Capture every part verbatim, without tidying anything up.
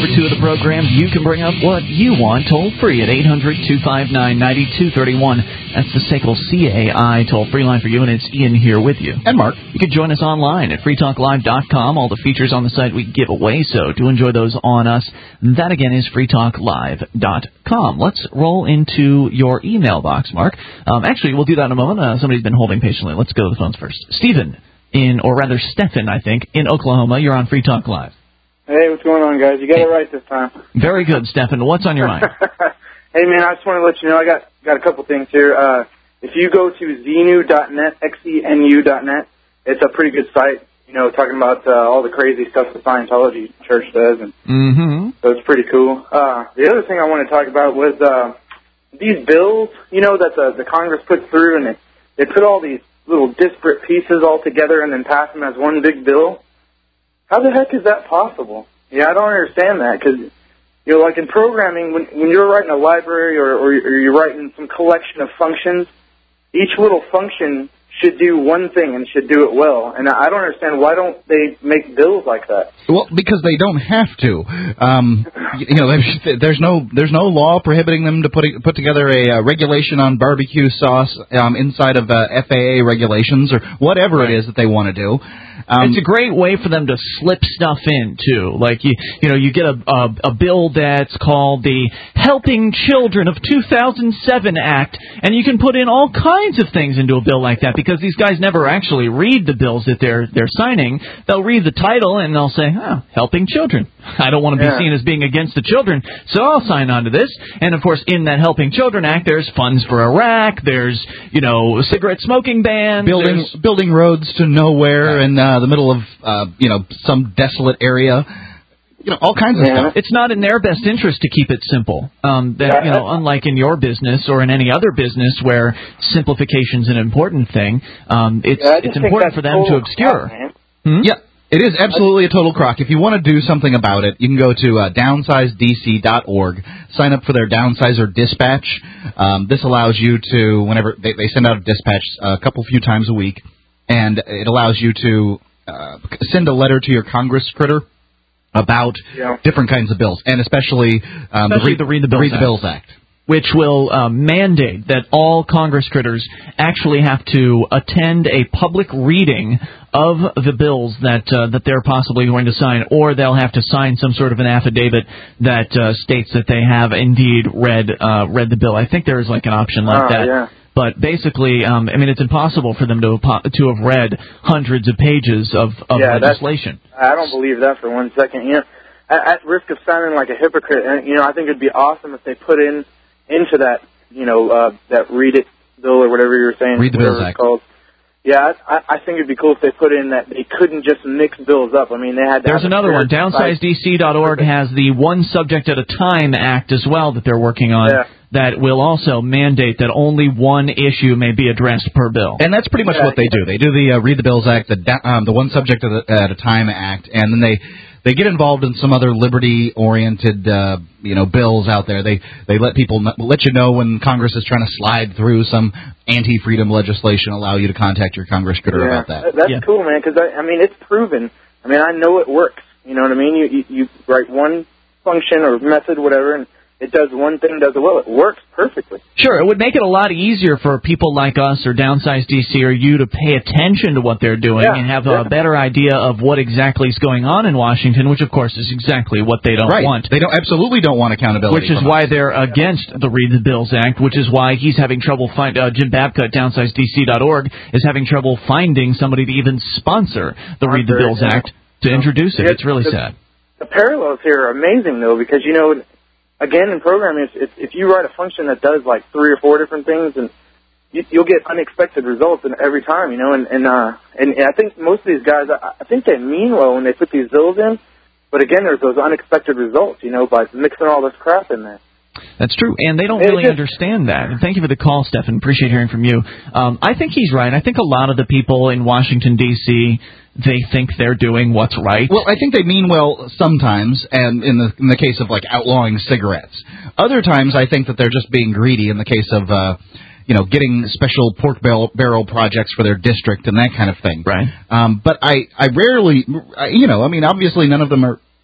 over two of the program, you can bring up what you want toll-free at eight hundred, two five nine, nine two three one. That's the S A C L C A I toll-free line for you, and it's Ian here with you. And Mark. You can join us online at free talk live dot com. All the features on the site we give away, so do enjoy those on us. That, again, is free talk live dot com. Let's roll into your email box, Mark. Um, actually, we'll do that in a moment. Uh, somebody's been holding patiently. Let's go to the phones first. Stephen, in, or rather Stephen, I think, in Oklahoma. You're on Free Talk Live. Hey, what's going on, guys? You got it right this time. Very good, Stephen. What's on your mind? Hey, man, I just want to let you know I got got a couple things here. Uh, if you go to xenu dot net, X E N U dot net, it's a pretty good site, you know, talking about uh, all the crazy stuff the Scientology church does, and mm-hmm. so it's pretty cool. Uh, the other thing I want to talk about was uh, these bills, you know, that the, the Congress puts through, and they, they put all these little disparate pieces all together and then pass them as one big bill. How the heck is that possible? Yeah, I don't understand that, because, you know, like in programming, when, when you're writing a library or, or you're writing some collection of functions, each little function should do one thing and should do it well. And I don't understand, why don't they make bills like that? Well, because they don't have to. Um, you know, there's, there's no there's no law prohibiting them to put put together a uh, regulation on barbecue sauce um, inside of uh, F A A regulations or whatever right. it is that they want to do. Um, it's a great way for them to slip stuff in, too. Like, you you know, you get a, a, a bill that's called the Helping Children of two thousand seven Act, and you can put in all kinds of things into a bill like that, because these guys never actually read the bills that they're they're signing. They'll read the title, and they'll say, oh, Helping Children. I don't want to be yeah. seen as being against the children, so I'll sign on to this. And, of course, in that Helping Children Act, there's funds for Iraq, there's, you know, cigarette smoking ban. Building building roads to nowhere right. in uh, the middle of, uh, you know, some desolate area. You know, all kinds of yeah. stuff. It's not in their best interest to keep it simple. Um, that, you know, unlike in your business or in any other business where simplification's an important thing, um, it's yeah, it's important for them to obscure. Crap, hmm? Yeah. It is absolutely a total crock. If you want to do something about it, you can go to uh, downsize D C dot org, sign up for their Downsizer Dispatch. Um, this allows you to, whenever they, they send out a dispatch a couple few times a week, and it allows you to uh, send a letter to your Congress critter about yeah. different kinds of bills, and especially, um, especially the, the Read the Bills, Read the Act. Bills Act. Which will uh, mandate that all Congress critters actually have to attend a public reading of the bills that uh, that they're possibly going to sign, or they'll have to sign some sort of an affidavit that uh, states that they have indeed read uh, read the bill. I think there is like an option like oh, that. Yeah. But basically, um, I mean, it's impossible for them to to have read hundreds of pages of, of yeah, legislation. I don't believe that for one second. You know, at, at risk of sounding like a hypocrite, and you know, I think it'd be awesome if they put in into that, you know, uh, that Read It bill or whatever you were saying. Read the Bills Act. Called. Yeah, I, I think it'd be cool if they put in that they couldn't just mix bills up. I mean, they had to There's have another one. downsize D C dot org has the One Subject at a Time Act as well that they're working on. Yeah. That will also mandate that only one issue may be addressed per bill. And that's pretty much yeah, what they do. They do the uh, Read the Bills Act, the um, the One Subject at a, at a Time Act, and then they they get involved in some other liberty-oriented uh, you know bills out there. They they let people n- let you know when Congress is trying to slide through some anti-freedom legislation. Allow you to contact your Congress critter yeah, about that. That's yeah. cool, man. Because I, I mean, it's proven. I mean, I know it works. You know what I mean? You you, you write one function or method, whatever, and it does one thing, does it well. It works perfectly. Sure, it would make it a lot easier for people like us or Downsize D C or you to pay attention to what they're doing yeah, and have yeah. a better idea of what exactly is going on in Washington, which, of course, is exactly what they don't right. want. They don't absolutely don't want accountability. Which is from why us. they're against the Read the Bills Act, which is why he's having trouble find uh, Jim Babka at downsize D C dot org is having trouble finding somebody to even sponsor the Read the Bills Act to introduce it. It's really the, sad. The parallels here are amazing, though, because, you know, again, in programming, if, if you write a function that does like three or four different things, and you, you'll get unexpected results in every time, you know. And and, uh, and and I think most of these guys, I, I think they mean well when they put these bills in, but again, there's those unexpected results, you know, by mixing all this crap in there. That's true, and they don't It really just, understand that. And thank you for the call, Stephen. Appreciate hearing from you. Um, I think he's right. I think a lot of the people in Washington, D C, they think they're doing what's right. Well, I think they mean well sometimes, and in the in the case of, like, outlawing cigarettes. Other times, I think that they're just being greedy in the case of, uh, you know, getting special pork barrel, barrel projects for their district and that kind of thing. Right. Um, but I, I rarely, I, you know, I mean, obviously none of them are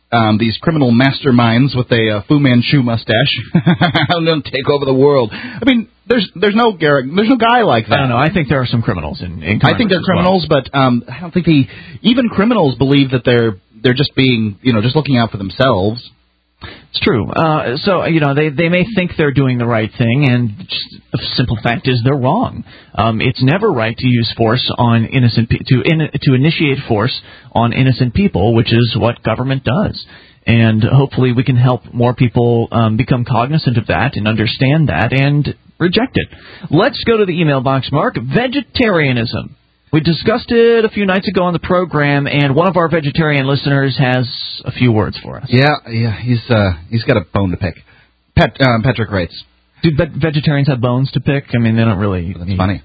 um, these criminal masterminds with a uh, Fu Manchu mustache. I'm going to take over the world. I mean, there's there's no Garrett, there's no guy like that. I don't know. I think there are some criminals in, in I think they're criminals, well. but um, I don't think the even criminals believe that they're they're just being you know just looking out for themselves. It's true. Uh, so, you know, they, they may think they're doing the right thing, and just the simple fact is they're wrong. Um, it's never right to use force on innocent pe- to in, to initiate force on innocent people, which is what government does. And hopefully we can help more people um, become cognizant of that and understand that and reject it. Let's go to the email box, Mark. Vegetarianism. We discussed it a few nights ago on the program, and one of our vegetarian listeners has a few words for us. Yeah, yeah, he's uh, he's got a bone to pick. Pat, um, Patrick writes, do ve- vegetarians have bones to pick? I mean, they don't really. That's funny.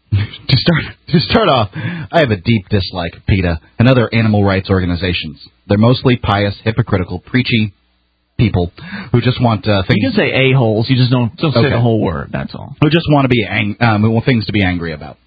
to start to start off, I have a deep dislike of PETA and other animal rights organizations. They're mostly pious, hypocritical, preachy people who just want uh, things. You can say a-holes. You just don't don't say Okay. the whole word. That's all. Who just want to be ang- um, who want things to be angry about.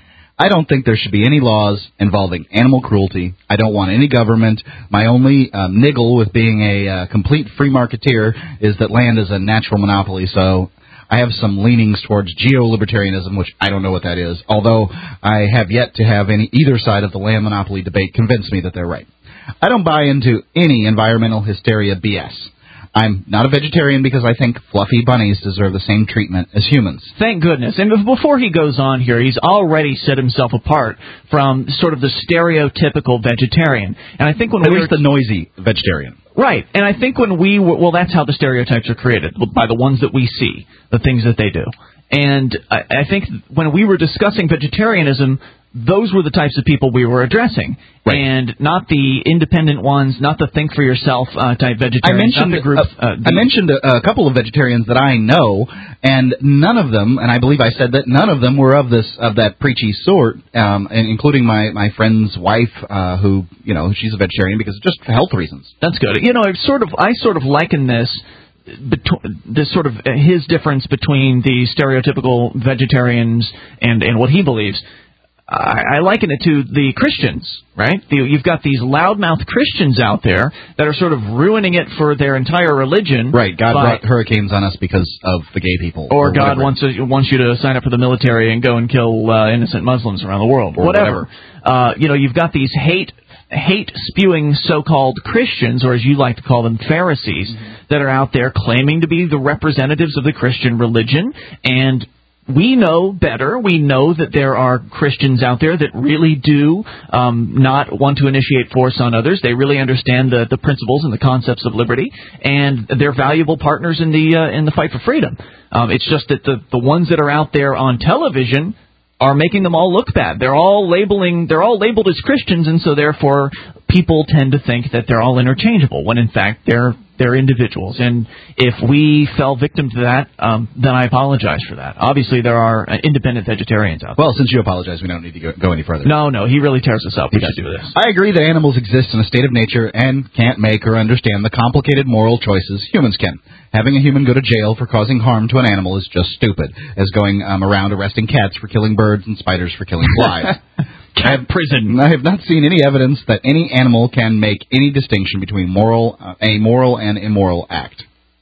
I don't think there should be any laws involving animal cruelty. I don't want any government. My only um, niggle with being a uh, complete free marketeer is that land is a natural monopoly, so I have some leanings towards geo-libertarianism, which I don't know what that is, although I have yet to have any either side of the land monopoly debate convince me that they're right. I don't buy into any environmental hysteria B S. I'm not a vegetarian because I think fluffy bunnies deserve the same treatment as humans. Thank goodness. And before he goes on here, he's already set himself apart from sort of the stereotypical vegetarian. And I think when At we least were the noisy vegetarian. Right. And I think when we were, well, that's how the stereotypes are created, by the ones that we see, the things that they do. And I, I think when we were discussing vegetarianism, those were the types of people we were addressing, right. And not the independent ones, not the think for yourself uh, type vegetarians. I mentioned not the groups, uh, uh, the, I mentioned a, a couple of vegetarians that I know, and none of them, and I believe I said that none of them were of this of that preachy sort, um, and including my my friend's wife, uh, who you know she's a vegetarian because just for health reasons. That's good. You know, I sort of I sort of liken this. Between, this sort of uh, his difference between the stereotypical vegetarians and, and what he believes, I, I liken it to the Christians, right? The, you've got these loudmouth Christians out there that are sort of ruining it for their entire religion. Right, God by, brought hurricanes on us because of the gay people. Or, or God whatever. wants to, wants you to sign up for the military and go and kill uh, innocent Muslims around the world. Or whatever. whatever. Uh, you know, you've got these hate hate-spewing so-called Christians, or as you like to call them, Pharisees, mm-hmm. that are out there claiming to be the representatives of the Christian religion, and we know better. We know that there are Christians out there that really do um, not want to initiate force on others. They really understand the, the principles and the concepts of liberty, and they're valuable partners in the uh, in the fight for freedom. Um, it's just that the, the ones that are out there on television are making them all look bad. They're all labeling, they're all labeled as Christians, and so therefore people tend to think that they're all interchangeable, when in fact they're they're individuals. And if we fell victim to that, um, then I apologize for that. Obviously, there are uh, independent vegetarians out there. Well, since you apologize, we don't need to go, go any further. No, no, he really tears us up. We should do this. I agree that animals exist in a state of nature and can't make or understand the complicated moral choices humans can. Having a human go to jail for causing harm to an animal is just stupid, as going um, around arresting cats for killing birds and spiders for killing flies. I have, prison. I have not seen any evidence that any animal can make any distinction between moral, uh, a moral and immoral act.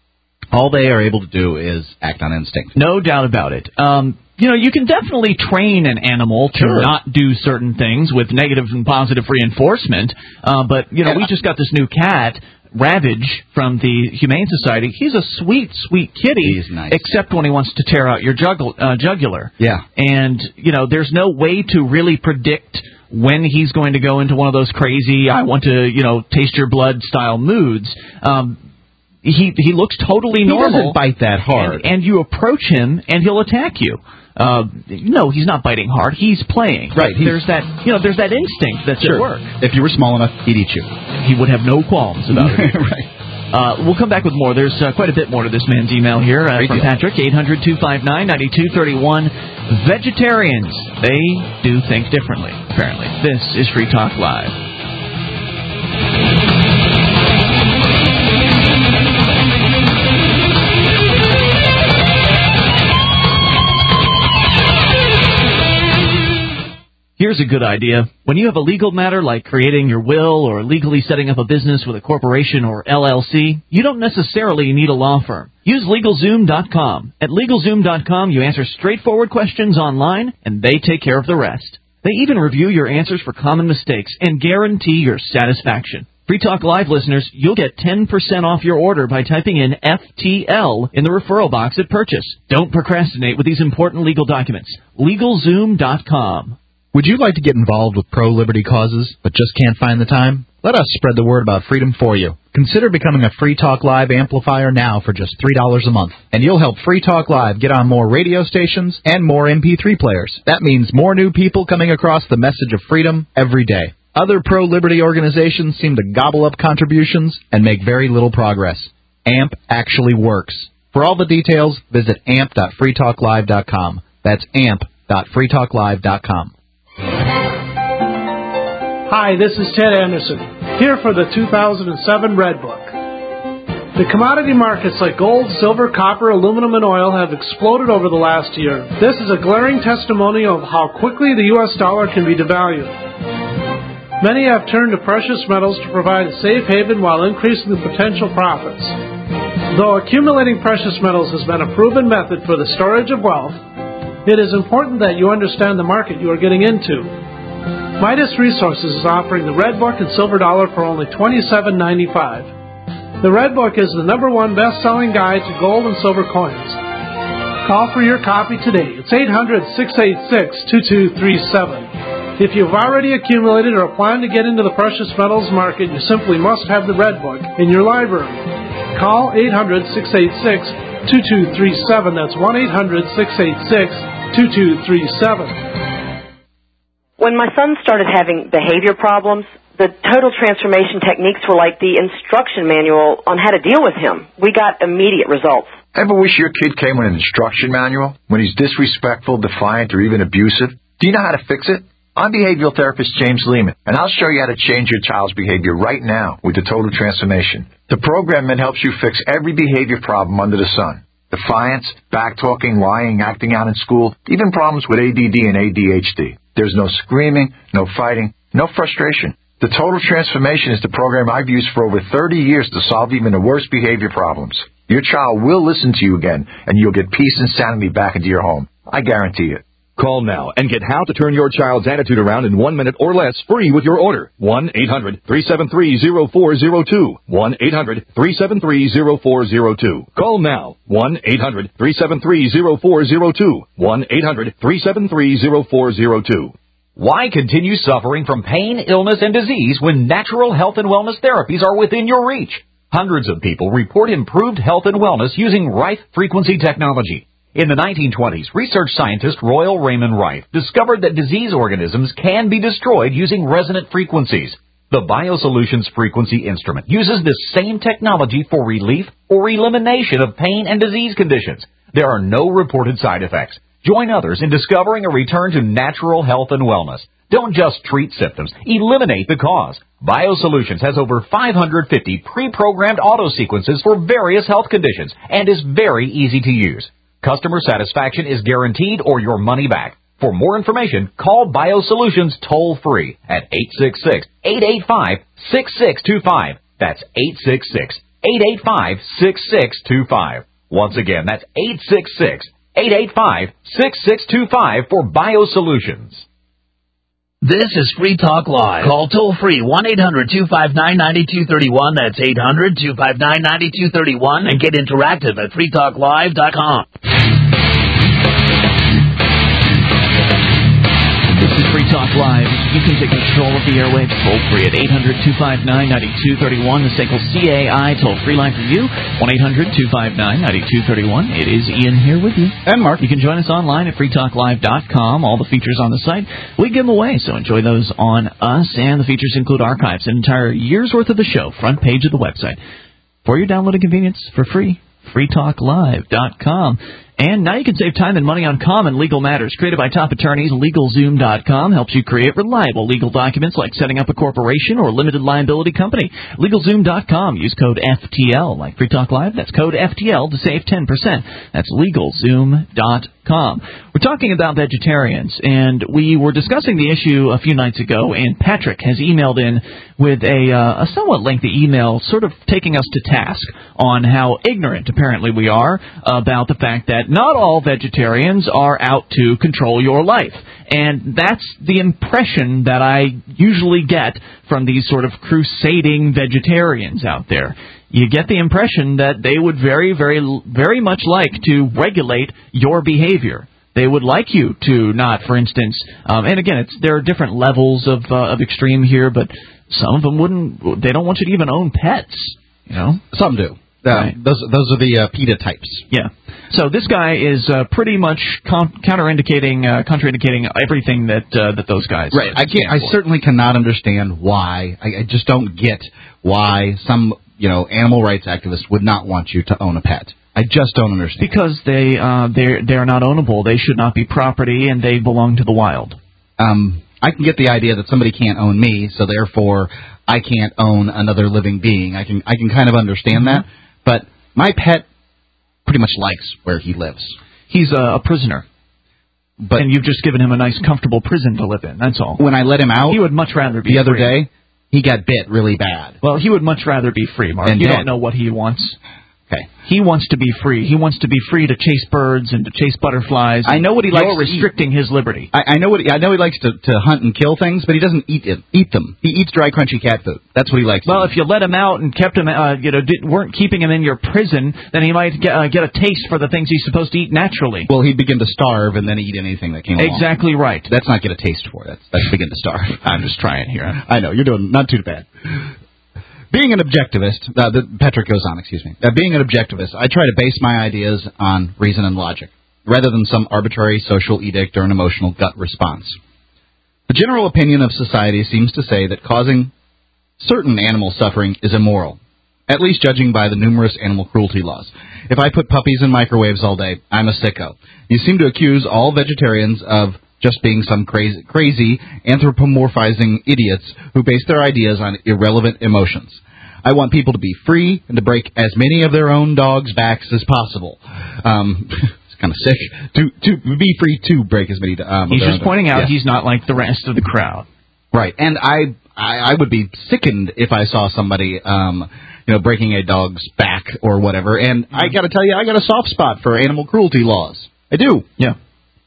All they are able to do is act on instinct. No doubt about it. Um, you know, you can definitely train an animal to sure. not do certain things with negative and positive reinforcement. Uh, but, you know, yeah. we just got this new cat, Ravage, from the Humane Society. He's a sweet, sweet kitty, He's nice. except when he wants to tear out your jugul- uh, jugular. Yeah. And, you know, there's no way to really predict when he's going to go into one of those crazy, I want to, you know, taste your blood style moods. Um, he he looks totally normal. He doesn't bite that hard. And, and you approach him, and he'll attack you. Uh, no, he's not biting hard. He's playing. Right. He's, there's that, you know, there's that instinct that's sure. at work. If you were small enough, he'd eat you. He would have no qualms about it. Right. Uh, we'll come back with more. There's uh, quite a bit more to this man's email here uh, from deal. Patrick. eight hundred two five nine nine two three one. Vegetarians, they do think differently, apparently. This is Free Talk Live. Here's Here's a good idea. When you have a legal matter like creating your will or legally setting up a business with a corporation or L L C, you don't necessarily need a law firm. Use LegalZoom dot com. At LegalZoom dot com, you answer straightforward questions online, and they take care of the rest. They even review your answers for common mistakes and guarantee your satisfaction. Free Talk Live listeners, you'll get ten percent off your order by typing in F T L in the referral box at purchase. Don't procrastinate with these important legal documents. LegalZoom dot com. Would you like to get involved with pro-liberty causes but just can't find the time? Let us spread the word about freedom for you. Consider becoming a Free Talk Live amplifier now for just three dollars a month. And you'll help Free Talk Live get on more radio stations and more M P three players. That means more new people coming across the message of freedom every day. Other pro-liberty organizations seem to gobble up contributions and make very little progress. A M P actually works. For all the details, visit amp dot free talk live dot com. That's amp dot free talk live dot com. Hi, this is Ted Anderson, here for the two thousand seven Red Book. The commodity markets like gold, silver, copper, aluminum, and oil have exploded over the last year. This is a glaring testimony of how quickly the U S dollar can be devalued. Many have turned to precious metals to provide a safe haven while increasing the potential profits. Though accumulating precious metals has been a proven method for the storage of wealth, it is important that you understand the market you are getting into. Midas Resources is offering the Red Book and Silver Dollar for only twenty-seven ninety-five. The Red Book is the number one best-selling guide to gold and silver coins. Call for your copy today. It's eight hundred, six eight six, two two three seven. If you've already accumulated or plan to get into the precious metals market, you simply must have the Red Book in your library. Call eight hundred, six eight six, two two three seven. That's one eight hundred, six eight six, two two three seven. When my son started having behavior problems, the total transformation techniques were like the instruction manual on how to deal with him. We got immediate results. Ever wish your kid came with an instruction manual when he's disrespectful, defiant, or even abusive? Do you know how to fix it? I'm behavioral therapist James Lehman, and I'll show you how to change your child's behavior right now with the Total Transformation. The program that helps you fix every behavior problem under the sun. Defiance, back-talking, lying, acting out in school, even problems with A D D and A D H D. There's no screaming, no fighting, no frustration. The Total Transformation is the program I've used for over thirty years to solve even the worst behavior problems. Your child will listen to you again, and you'll get peace and sanity back into your home. I guarantee it. Call now and get how to turn your child's attitude around in one minute or less free with your order. one eight hundred, three seven three, zero four zero two. one eight hundred, three seven three, zero four zero two. Call now. one eight hundred, three seven three, zero four zero two. one eight hundred, three seven three, zero four zero two. Why continue suffering from pain, illness, and disease when natural health and wellness therapies are within your reach? Hundreds of people report improved health and wellness using Rife frequency technology. In the nineteen twenties, research scientist Royal Raymond Rife discovered that disease organisms can be destroyed using resonant frequencies. The BioSolutions frequency instrument uses this same technology for relief or elimination of pain and disease conditions. There are no reported side effects. Join others in discovering a return to natural health and wellness. Don't just treat symptoms, eliminate the cause. BioSolutions has over five hundred fifty pre-programmed auto sequences for various health conditions and is very easy to use. Customer satisfaction is guaranteed or your money back. For more information, call BioSolutions toll-free at eight six six, eight eight five, six six two five. That's eight six six, eight eight five, six six two five. Once again, that's eight six six, eight eight five, six six two five for BioSolutions. This is Free Talk Live. Call toll-free one eight hundred, two five nine, nine two three one. That's eight hundred, two five nine, nine two three one. And get interactive at free talk live dot com. This is Free Talk Live. You can take control of the airwaves toll-free at eight hundred, two five nine, nine two three one. The S A C L C A I toll-free line for you, one eight hundred, two five nine, nine two three one. It is Ian here with you. And Mark. You can join us online at free talk live dot com. All the features on the site, we give them away, so enjoy those on us. And the features include archives, an entire year's worth of the show, front page of the website. For your downloading convenience, for free, free talk live dot com. And now you can save time and money on common legal matters. Created by top attorneys, LegalZoom dot com helps you create reliable legal documents like setting up a corporation or limited liability company. LegalZoom dot com. Use code F T L like Free Talk Live. That's code F T L to save ten percent. That's LegalZoom dot com. We're talking about vegetarians, and we were discussing the issue a few nights ago, and Patrick has emailed in with a, uh, a somewhat lengthy email sort of taking us to task on how ignorant apparently we are about the fact that not all vegetarians are out to control your life. And that's the impression that I usually get from these sort of crusading vegetarians out there. You get the impression that they would very, very, very much like to regulate your behavior. They would like you to not, for instance, um, and again, it's, there are different levels of uh, of extreme here, but some of them wouldn't. They don't want you to even own pets. You know, some do. Uh, right. Those those are the uh, PETA types. Yeah. So this guy is uh, pretty much con- counterindicating, uh, contraindicating everything that uh, that those guys. Right. Uh, I can't. I for. certainly cannot understand why. I, I just don't get why some you know animal rights activists would not want you to own a pet. I just don't understand. Because they uh, they they are not ownable. They should not be property, and they belong to the wild. Um, I can get the idea that somebody can't own me, so therefore I can't own another living being. I can I can kind of understand that. But my pet pretty much likes where he lives. He's a, a prisoner. But and you've just given him a nice, comfortable prison to live in. That's all. When I let him out, he would much rather be the other free. day, he got bit really bad. Well, he would much rather be free, Mark. And you dead. don't know what he wants. Okay. He wants to be free. He wants to be free to chase birds and to chase butterflies. I know what he likes. You're restricting his liberty. I, I know what he, I know he likes to, to hunt and kill things, but he doesn't eat it, eat them. He eats dry, crunchy cat food. That's what he likes. Well, to if you let him out and kept him, uh, you know, did, weren't keeping him in your prison, then he might get, uh, get a taste for the things he's supposed to eat naturally. Well, he'd begin to starve and then eat anything that came along. Exactly right. That's not get a taste for. That's that's begin to starve. I'm just trying here. I know you're doing not too bad. Being an objectivist, uh, the, Patrick goes on, excuse me. Uh, being an objectivist, I try to base my ideas on reason and logic, rather than some arbitrary social edict or an emotional gut response. The general opinion of society seems to say that causing certain animal suffering is immoral, at least judging by the numerous animal cruelty laws. If I put puppies in microwaves all day, I'm a sicko. You seem to accuse all vegetarians of just being some crazy, crazy anthropomorphizing idiots who base their ideas on irrelevant emotions. I want people to be free and to break as many of their own dogs' backs as possible. Um, it's kind of sick. To to be free to break as many. Um, he's just pointing out yes. he's not like the rest of the crowd. Right, and I, I I would be sickened if I saw somebody um you know breaking a dog's back or whatever. And I got to tell you, I got a soft spot for animal cruelty laws. I do. Yeah.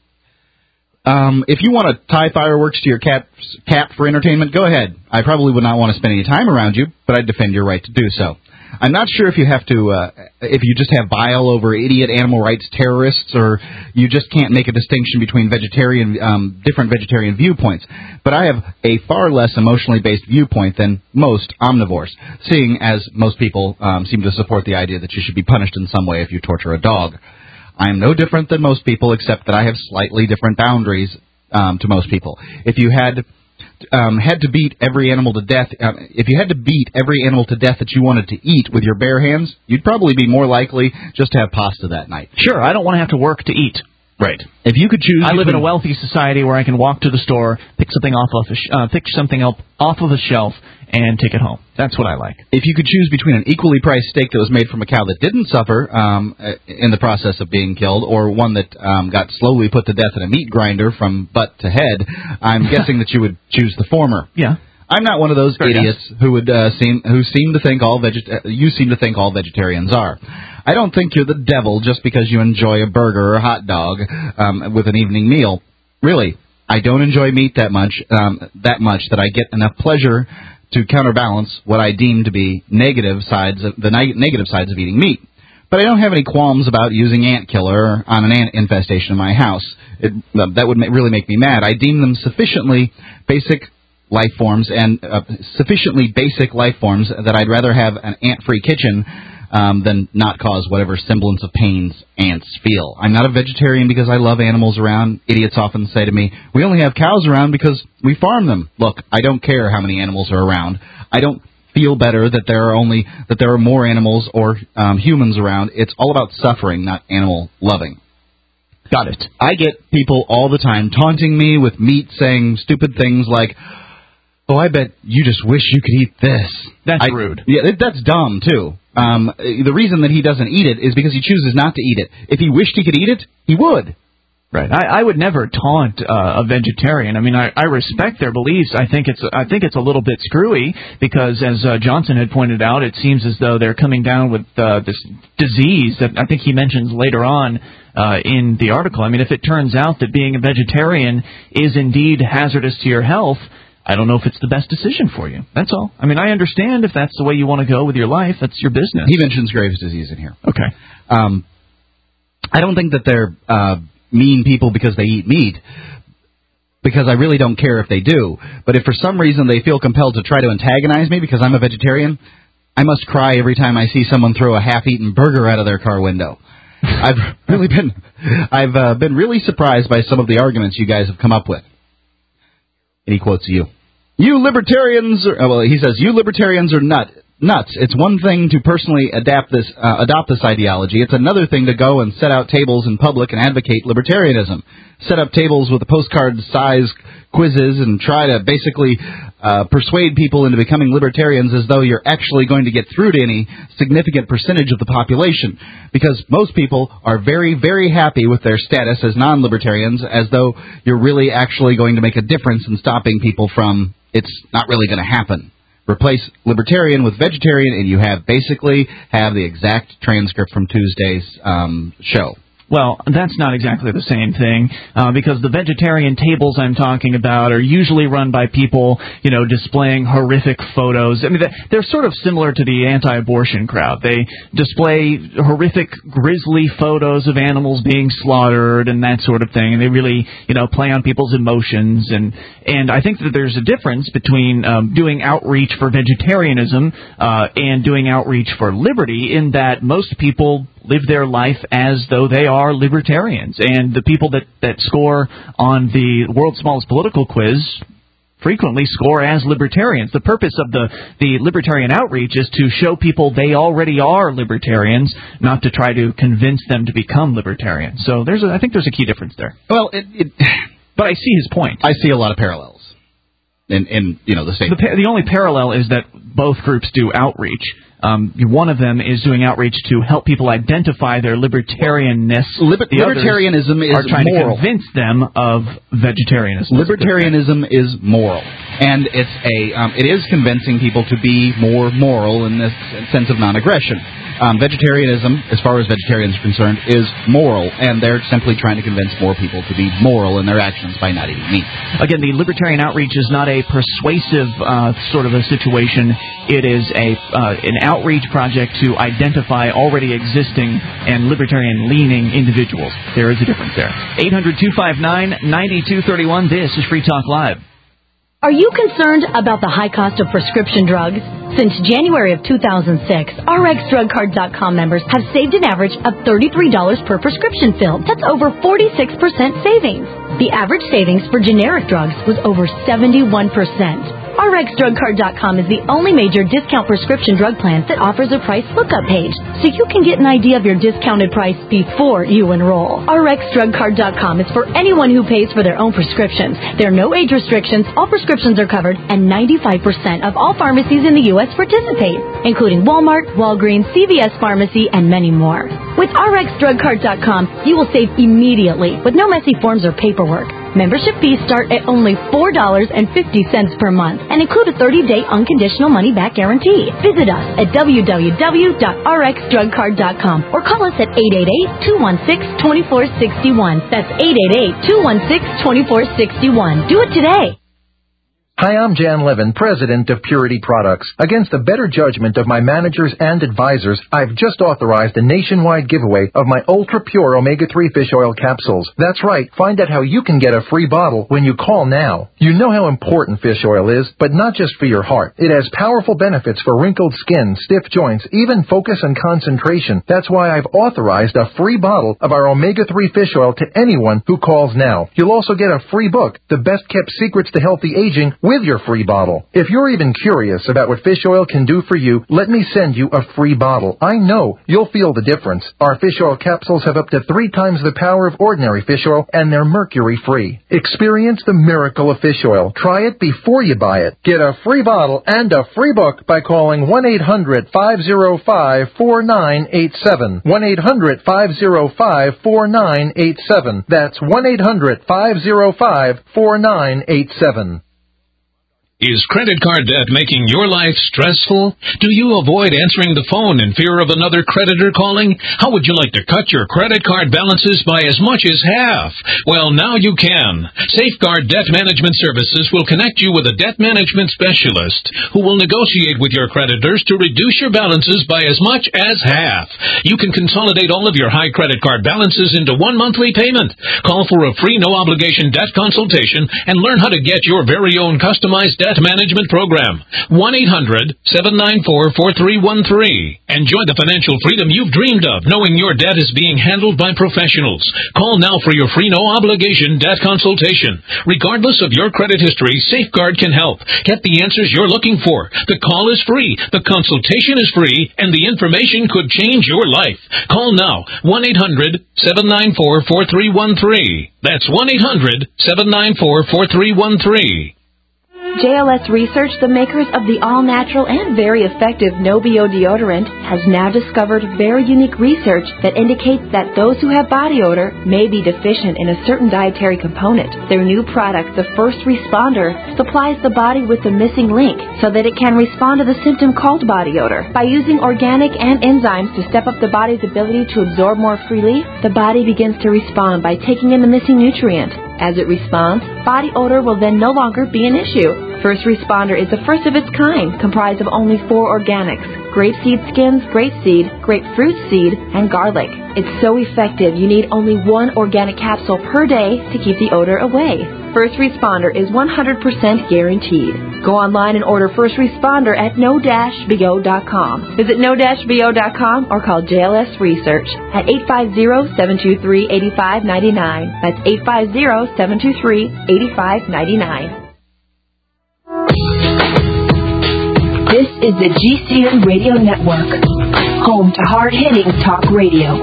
Um, if you want to tie fireworks to your cat's cap for entertainment, go ahead. I probably would not want to spend any time around you, but I'd defend your right to do so. I'm not sure if you have to, uh, if you just have bile over idiot animal rights terrorists, or you just can't make a distinction between vegetarian, um, different vegetarian viewpoints. But I have a far less emotionally based viewpoint than most omnivores, seeing as most people um, seem to support the idea that you should be punished in some way if you torture a dog. I am no different than most people, except that I have slightly different boundaries um, to most people. If you had um, had to beat every animal to death, uh, if you had to beat every animal to death that you wanted to eat with your bare hands, you'd probably be more likely just to have pasta that night. Sure, I don't want to have to work to eat. Right. If you could choose, I live in between... a wealthy society where I can walk to the store, pick something off of a sh- uh, pick something up off of a shelf, and take it home. That's what I like. If you could choose between an equally priced steak that was made from a cow that didn't suffer um, in the process of being killed, or one that um, got slowly put to death in a meat grinder from butt to head, I'm guessing that you would choose the former. Yeah. I'm not one of those Fair idiots enough. who would uh, seem who seem to think all veget- uh, you seem to think all vegetarians are. I don't think you're the devil just because you enjoy a burger or a hot dog um, with an evening meal. Really, I don't enjoy meat that much um, that much that I get enough pleasure to counterbalance what I deem to be negative sides of the neg- negative sides of eating meat. But I don't have any qualms about using ant killer on an ant infestation in my house. It, uh, that would ma- really make me mad. I deem them sufficiently basic life forms and uh, sufficiently basic life forms that I'd rather have an ant-free kitchen um, than not cause whatever semblance of pains ants feel. I'm not a vegetarian because I love animals around. Idiots often say to me, we only have cows around because we farm them. Look, I don't care how many animals are around. I don't feel better that there are only that there are more animals or um, humans around. It's all about suffering, not animal loving. Got it. I get people all the time taunting me with meat, saying stupid things like, oh, I bet you just wish you could eat this. That's I, rude. Yeah, it, that's dumb, too. Um, the reason that he doesn't eat it is because he chooses not to eat it. If he wished he could eat it, he would. Right. I, I would never taunt uh, a vegetarian. I mean, I, I respect their beliefs. I think it's I think it's a little bit screwy because, as uh, Johnson had pointed out, it seems as though they're coming down with uh, this disease that I think he mentions later on uh, in the article. I mean, if it turns out that being a vegetarian is indeed hazardous to your health, I don't know if it's the best decision for you. That's all. I mean, I understand if that's the way you want to go with your life. That's your business. He mentions Graves' disease in here. Okay. Um, I don't think that they're uh, mean people because they eat meat, because I really don't care if they do. But if for some reason they feel compelled to try to antagonize me because I'm a vegetarian, I must cry every time I see someone throw a half-eaten burger out of their car window. I've really been, I've uh, been really surprised by some of the arguments you guys have come up with. And he quotes you. You libertarians, are, well, he says, you libertarians are nut. Nuts. It's one thing to personally adapt this, uh, adopt this ideology. It's another thing to go and set out tables in public and advocate libertarianism. Set up tables with the postcard-size quizzes and try to basically uh, persuade people into becoming libertarians as though you're actually going to get through to any significant percentage of the population. Because most people are very, very happy with their status as non-libertarians, as though you're really actually going to make a difference in stopping people from it's not really going to happen. Replace libertarian with vegetarian, and you have basically have the exact transcript from Tuesday's um, show. Well, that's not exactly the same thing, uh, because the vegetarian tables I'm talking about are usually run by people, you know, displaying horrific photos. I mean, they're sort of similar to the anti-abortion crowd. They display horrific, grisly photos of animals being slaughtered and that sort of thing, and they really, you know, play on people's emotions. And, and I think that there's a difference between um, doing outreach for vegetarianism uh, and doing outreach for liberty, in that most people live their life as though they are libertarians. And the people that, that score on the world's smallest political quiz frequently score as libertarians. The purpose of the, the libertarian outreach is to show people they already are libertarians, not to try to convince them to become libertarians. So there's a, I think there's a key difference there. Well, it, it, but I see his point. I see a lot of parallels in, in you know, the same. The, the only parallel is that both groups do outreach. Um, one of them is doing outreach to help people identify their libertarianness. Liber- the libertarianism is are trying moral. to convince them of vegetarianism. Libertarianism is moral, and it's a um, it is convincing people to be more moral in this sense of non-aggression. Um, vegetarianism, as far as vegetarians are concerned, is moral, and they're simply trying to convince more people to be moral in their actions by not eating meat. Again, the libertarian outreach is not a persuasive uh, sort of a situation. It is a uh, an outreach project to identify already existing and libertarian-leaning individuals. There is a difference there. eight hundred two five nine nine two three one. This is Free Talk Live. Are you concerned about the high cost of prescription drugs? Since January of two thousand six, R X Drug Card dot com members have saved an average of thirty-three dollars per prescription fill. That's over forty-six percent savings. The average savings for generic drugs was over seventy-one percent. R X Drug Card dot com is the only major discount prescription drug plan that offers a price lookup page, so you can get an idea of your discounted price before you enroll. R X Drug Card dot com is for anyone who pays for their own prescriptions. There are no age restrictions, all prescriptions are covered, and ninety-five percent of all pharmacies in the U S participate, including Walmart, Walgreens, C V S Pharmacy, and many more. With R X Drug Card dot com, you will save immediately with no messy forms or paperwork. Membership fees start at only four dollars and fifty cents per month and include a thirty-day unconditional money-back guarantee. Visit us at w w w dot r x drug card dot com or call us at eight eight eight, two one six, two four six one. That's eight eight eight, two one six, two four six one. Do it today. Hi, I'm Jan Levin, president of Purity Products. Against the better judgment of my managers and advisors, I've just authorized a nationwide giveaway of my Ultra Pure Omega three Fish Oil capsules. That's right. Find out how you can get a free bottle when you call now. You know how important fish oil is, but not just for your heart. It has powerful benefits for wrinkled skin, stiff joints, even focus and concentration. That's why I've authorized a free bottle of our Omega three Fish Oil to anyone who calls now. You'll also get a free book, The Best Kept Secrets to Healthy Aging, with your free bottle. If you're even curious about what fish oil can do for you, let me send you a free bottle. I know you'll feel the difference. Our fish oil capsules have up to three times the power of ordinary fish oil, and they're mercury-free. Experience the miracle of fish oil. Try it before you buy it. Get a free bottle and a free book by calling one eight hundred five oh five four nine eight seven. one eight hundred five oh five four nine eight seven. That's one eight hundred five oh five four nine eight seven. Is credit card debt making your life stressful? Do you avoid answering the phone in fear of another creditor calling? How would you like to cut your credit card balances by as much as half? Well, now you can. Safeguard Debt Management Services will connect you with a debt management specialist who will negotiate with your creditors to reduce your balances by as much as half. You can consolidate all of your high credit card balances into one monthly payment. Call for a free no-obligation debt consultation and learn how to get your very own customized debt Debt Management Program. one eight hundred seven nine four four three one three. Enjoy the financial freedom you've dreamed of, knowing your debt is being handled by professionals. Call now for your free no-obligation debt consultation. Regardless of your credit history, Safeguard can help. Get the answers you're looking for. The call is free, the consultation is free, and the information could change your life. Call now, one eight hundred seven nine four four three one three. That's one eight hundred seven nine four four three one three. J L S Research, the makers of the all-natural and very effective No-B O deodorant, has now discovered very unique research that indicates that those who have body odor may be deficient in a certain dietary component. Their new product, the First Responder, supplies the body with the missing link so that it can respond to the symptom called body odor. By using organic and enzymes to step up the body's ability to absorb more freely, the body begins to respond by taking in the missing nutrient. As it responds, body odor will then no longer be an issue. First Responder is the first of its kind, comprised of only four organics: grapeseed skins, grapeseed, grapefruit seed, and garlic. It's so effective you need only one organic capsule per day to keep the odor away. First Responder is one hundred percent guaranteed. Go online and order First Responder at no dash b o dot com. Visit no dash b o dot com or call J L S Research at eight five zero, seven two three, eight five nine nine. That's eight five zero, seven two three, eight five nine nine. This is the G C N Radio Network, home to hard-hitting talk radio.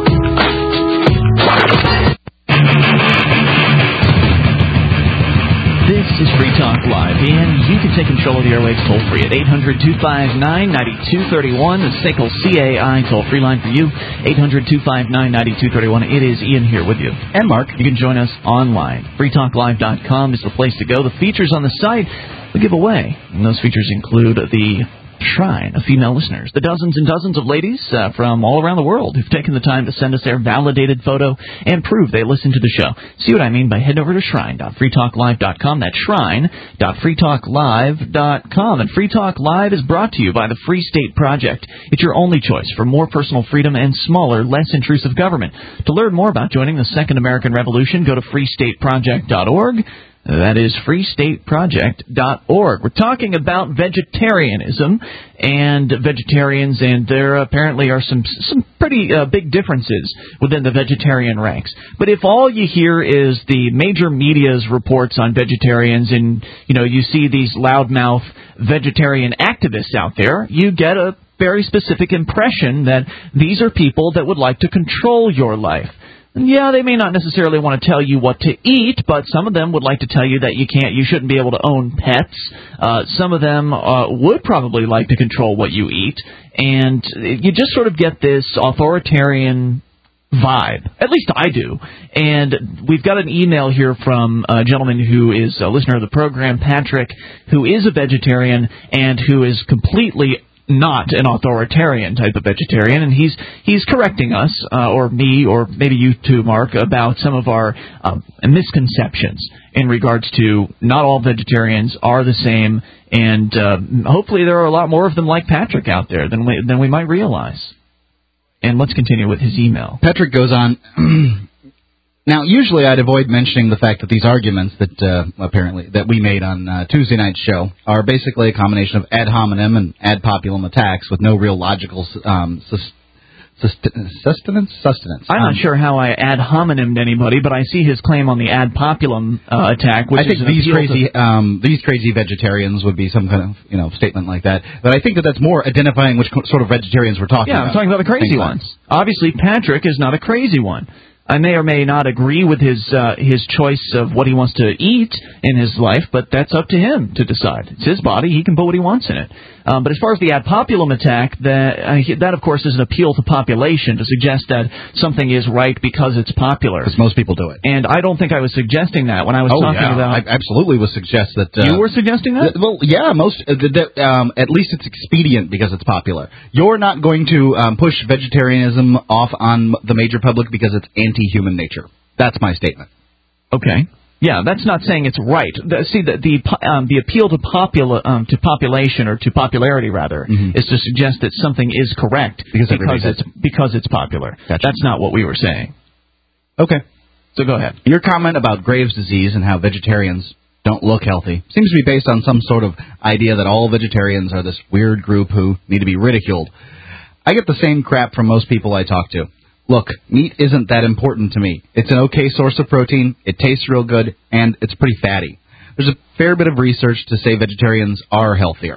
This is Free Talk Live, and you can take control of the airwaves toll-free at eight hundred two five nine nine two three one, the S A C L C A I toll-free line for you, eight hundred two five nine nine two three one. It is Ian here with you. And Mark. You can join us online. free talk live dot com is the place to go. The features on the site we give away, and those features include the Shrine of female listeners, the dozens and dozens of ladies uh, from all around the world who've taken the time to send us their validated photo and prove they listen to the show. See what I mean by heading over to shrine dot free talk live dot com. That's shrine dot free talk live dot com. And Free Talk Live is brought to you by the Free State Project. It's your only choice for more personal freedom and smaller, less intrusive government. To learn more about joining the Second American Revolution, go to free state project dot org. That is free state project dot org. We're talking about vegetarianism and vegetarians, and there apparently are some some pretty uh, big differences within the vegetarian ranks. But if all you hear is the major media's reports on vegetarians, and you know you see these loudmouth vegetarian activists out there, you get a very specific impression that these are people that would like to control your life. Yeah, they may not necessarily want to tell you what to eat, but some of them would like to tell you that you can't, you shouldn't be able to own pets. Uh, some of them uh, would probably like to control what you eat, and you just sort of get this authoritarian vibe. At least I do. And we've got an email here from a gentleman who is a listener of the program, Patrick, who is a vegetarian and who is completely not an authoritarian type of vegetarian, and he's he's correcting us, uh, or me, or maybe you too, Mark, about some of our um, misconceptions in regards to not all vegetarians are the same, and uh, hopefully there are a lot more of them like Patrick out there than we, than we might realize. And let's continue with his email. Patrick goes on. Now, usually I'd avoid mentioning the fact that these arguments that uh, apparently that we made on uh, Tuesday night's show are basically a combination of ad hominem and ad populum attacks with no real logical um, sus- sustenance? Sustenance. I'm um, not sure how I ad hominem to anybody, but I see his claim on the ad populum uh, attack, which I think is these crazy, to... um, these crazy vegetarians would be some kind of, you know, statement like that. But I think that that's more identifying which sort of vegetarians we're talking yeah, about. I'm talking about the crazy ones. Obviously, Patrick is not a crazy one. I may or may not agree with his uh, his choice of what he wants to eat in his life, but that's up to him to decide. It's his body; he can put what he wants in it. Um, but as far as the ad populum attack, that uh, that of course is an appeal to population to suggest that something is right because it's popular. Because most people do it. And I don't think I was suggesting that when I was oh, talking yeah. about. I absolutely was suggest that. Uh, you were suggesting that? Th- well, yeah, most. Uh, that, um, at least it's expedient because it's popular. You're not going to um, push vegetarianism off on the major public because it's anti-human nature. That's my statement. Okay. Yeah, that's not saying it's right. The, see, the the, um, the appeal to popula, um, to population or to popularity rather mm-hmm. is to suggest that something is correct because, because it's because it's popular. Gotcha. That's not what we were saying. Okay. So go ahead. Your comment about Graves' disease and how vegetarians don't look healthy seems to be based on some sort of idea that all vegetarians are this weird group who need to be ridiculed. I get the same crap from most people I talk to. Look, meat isn't that important to me. It's an okay source of protein, it tastes real good, and it's pretty fatty. There's a fair bit of research to say vegetarians are healthier.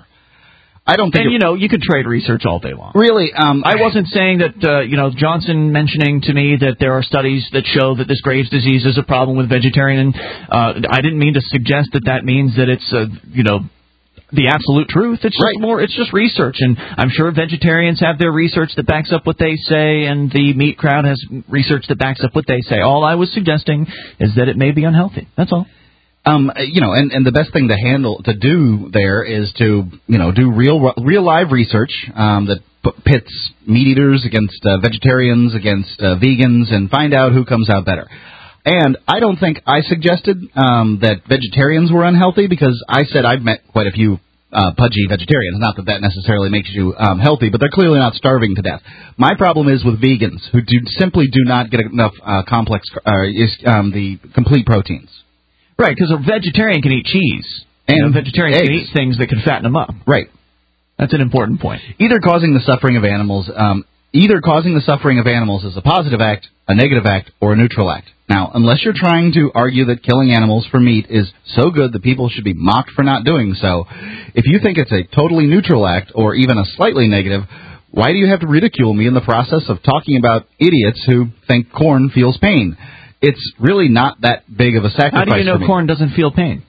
I don't think... And, you know, you could trade research all day long. Really? Um, I wasn't saying that, uh, you know, Johnson mentioning to me that there are studies that show that this Graves' disease is a problem with vegetarian. Uh, I didn't mean to suggest that that means that it's, uh, you know... the absolute truth. It's just right. more. It's just research, and I'm sure vegetarians have their research that backs up what they say, and the meat crowd has research that backs up what they say. All I was suggesting is that it may be unhealthy. That's all. Um, you know, and, and the best thing to handle to do there is to you know do real real live research um, that pits meat eaters against uh, vegetarians against uh, vegans and find out who comes out better. And I don't think I suggested um, that vegetarians were unhealthy because I said I've met quite a few uh, pudgy vegetarians. Not that that necessarily makes you um, healthy, but they're clearly not starving to death. My problem is with vegans who do simply do not get enough uh, complex, uh, is, um, the complete proteins. Right, because a vegetarian can eat cheese. And you know, vegetarians eggs. can eat things that can fatten them up. Right. That's an important point. Either causing the suffering of animals, um, either causing the suffering of animals is a positive act, a negative act, or a neutral act. Now, unless you're trying to argue that killing animals for meat is so good that people should be mocked for not doing so, if you think it's a totally neutral act or even a slightly negative, why do you have to ridicule me in the process of talking about idiots who think corn feels pain? It's really not that big of a sacrifice. How do you know for me. corn doesn't feel pain?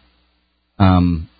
Um,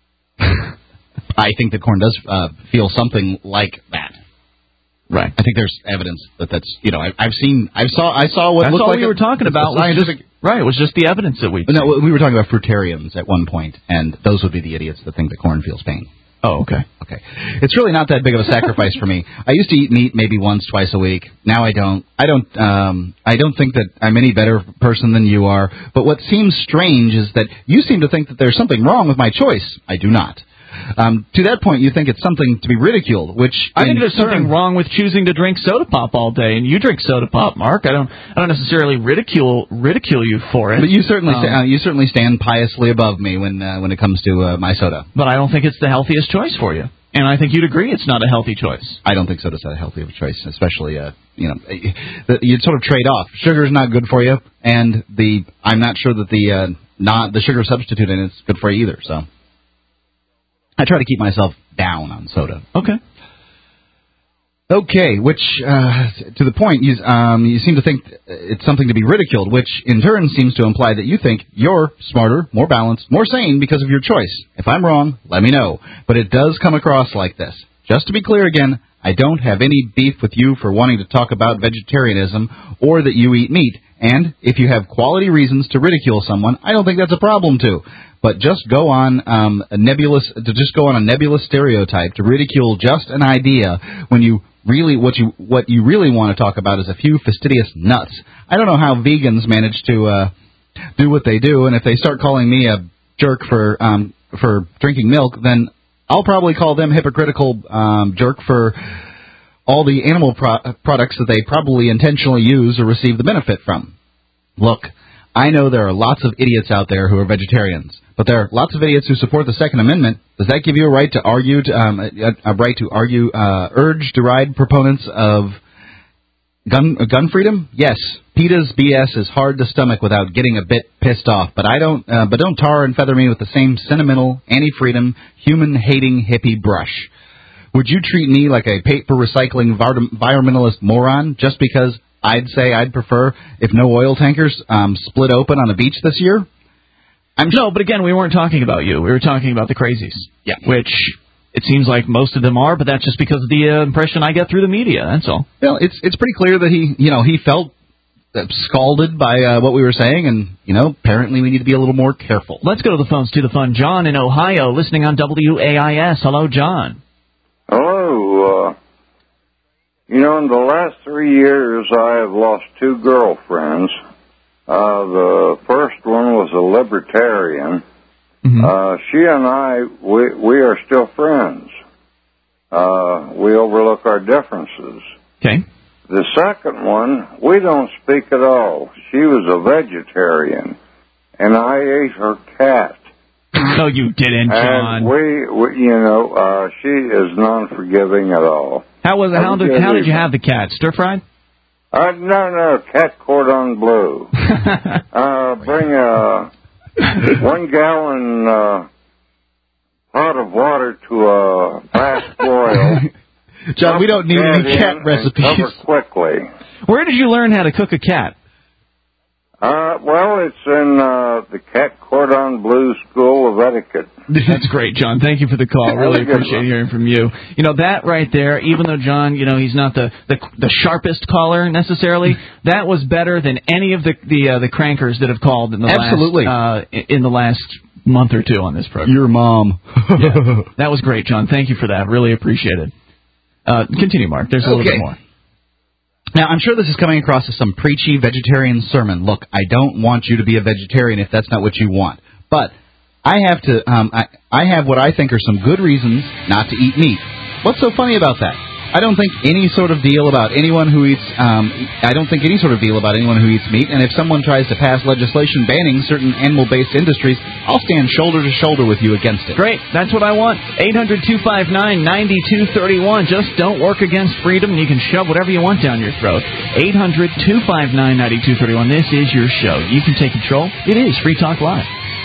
I think that corn does uh, feel something like that. Right. I think there's evidence that that's, you know, I, I've seen, I saw, I saw what that's looked all like we a, were talking about. Was just, right, it was just the evidence that we. No, we were talking about fruitarians at one point, and those would be the idiots that think that corn feels pain. Oh, okay. Okay. It's really not that big of a sacrifice for me. I used to eat meat maybe once, twice a week. Now I don't. I don't. Um, I don't think that I'm any better person than you are. But what seems strange is that you seem to think that there's something wrong with my choice. I do not. Um, to that point, you think it's something to be ridiculed, which I think there's something wrong with choosing to drink soda pop all day, and you drink soda pop, Mark. I don't, I don't necessarily ridicule ridicule you for it. But you certainly, um, uh, you certainly stand piously above me when uh, when it comes to uh, my soda. But I don't think it's the healthiest choice for you, and I think you'd agree it's not a healthy choice. I don't think soda's a healthy of a choice, especially uh, you know, you'd sort of trade off. Sugar's not good for you, and the I'm not sure that the uh, not the sugar substitute in it's good for you either. So. I try to keep myself down on soda. Okay. Okay, which, uh, to the point, you, um, you seem to think it's something to be ridiculed, which in turn seems to imply that you think you're smarter, more balanced, more sane because of your choice. If I'm wrong, let me know. But it does come across like this. Just to be clear again, I don't have any beef with you for wanting to talk about vegetarianism or that you eat meat. And if you have quality reasons to ridicule someone, I don't think that's a problem too. But just go on um, a nebulous to just go on a nebulous stereotype to ridicule just an idea when you really what you what you really want to talk about is a few fastidious nuts. I don't know how vegans manage to uh, do what they do, and if they start calling me a jerk for um, for drinking milk, then I'll probably call them hypocritical um, jerk for all the animal pro- products that they probably intentionally use or receive the benefit from. Look, I know there are lots of idiots out there who are vegetarians, but there are lots of idiots who support the Second Amendment. Does that give you a right to argue, to, um, a, a right to argue, uh, urge, deride proponents of Gun uh, gun freedom? Yes. PETA's B S is hard to stomach without getting a bit pissed off, but I don't. Uh, but don't tar and feather me with the same sentimental, anti-freedom, human-hating hippie brush. Would you treat me like a paper recycling environmentalist moron just because I'd say I'd prefer if no oil tankers um, split open on a beach this year? I'm no, but again, we weren't talking about you. We were talking about the crazies. Yeah. Which it seems like most of them are, but that's just because of the uh, impression I get through the media. That's all. Well, it's it's pretty clear that he, you know, he felt scalded by uh, what we were saying, and, you know, apparently we need to be a little more careful. Let's go to the phones to the fun. John in Ohio, listening on W A I S. Hello, John. Hello. Uh, you know, in the last three years, I have lost two girlfriends. Uh, the first one was a libertarian. Mm-hmm. Uh, she and I, we, we are still friends. Uh, we overlook our differences. Okay. The second one, we don't speak at all. She was a vegetarian, and I ate her cat. No, you didn't, John. And we, we you know, uh, she is non-forgiving at all. How was it? How did, how did you have the cat? Stir fried? Uh, no, no, cat cordon bleu. uh, bring a one gallon uh, pot of water to a fast boil. John, we don't need any cat recipes. Cover quickly. Where did you learn how to cook a cat? Uh, well, it's in uh, the Cat Cordon Bleu School of Etiquette. That's great, John. Thank you for the call. Really appreciate hearing from you. You know, that right there, even though John, you know, he's not the the, the sharpest caller necessarily, that was better than any of the the, uh, the crankers that have called in the Absolutely. last uh, in the last month or two on this program. Your mom. Yeah, that was great, John. Thank you for that. Really appreciate it. Uh, continue, Mark. There's a okay. little bit more. Now, I'm sure this is coming across as some preachy vegetarian sermon. Look, I don't want you to be a vegetarian if that's not what you want. But I have to, um, I, I have what I think are some good reasons not to eat meat. What's so funny about that? I don't think any sort of deal about anyone who eats, um, I don't think any sort of deal about anyone who eats meat. And if someone tries to pass legislation banning certain animal-based industries, I'll stand shoulder to shoulder with you against it. Great. That's what I want. eight hundred two five nine nine two three one. Just don't work against freedom, and you can shove whatever you want down your throat. eight hundred two five nine nine two three one. This is your show. You can take control. It is Free Talk Live.